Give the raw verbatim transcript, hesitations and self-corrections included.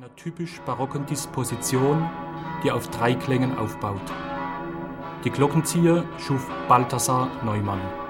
einer typisch barocken Disposition, die auf drei Klängen aufbaut. Die Glockenzieher schuf Balthasar Neumann.